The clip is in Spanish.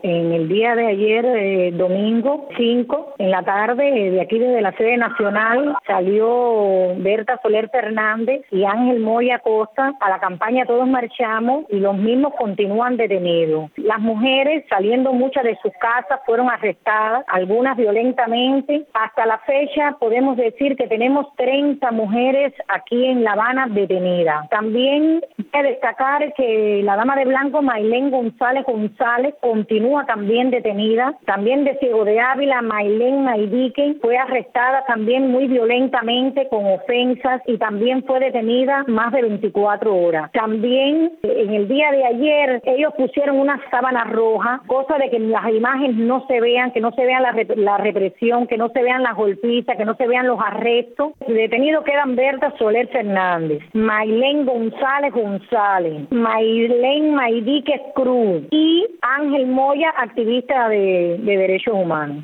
En el día de ayer, domingo 5, en la tarde, de aquí desde la sede nacional, salió Berta Soler Fernández y Ángel Moya Costa a la campaña Todos Marchamos y los mismos continúan detenidos. Las mujeres, saliendo muchas de sus casas, fueron arrestadas, algunas violentamente. Hasta la fecha podemos decir que tenemos 30 mujeres aquí en La Habana detenidas. También hay que destacar que la dama de blanco Maylén González continúa también detenida. También de Ciego de Ávila, Maylén Maydique fue arrestada también muy violentamente con ofensas y también fue detenida más de 24 horas. También en el día de ayer ellos pusieron una sábana roja, cosa de que las imágenes no se vean, que no se vean la represión, que no se vean las golpizas, que no se vean los arrestos. Detenidos quedan Berta Soler Fernández, Maylén González, Maylén Maydique Cruz y Ángel Moya, activista de derechos humanos.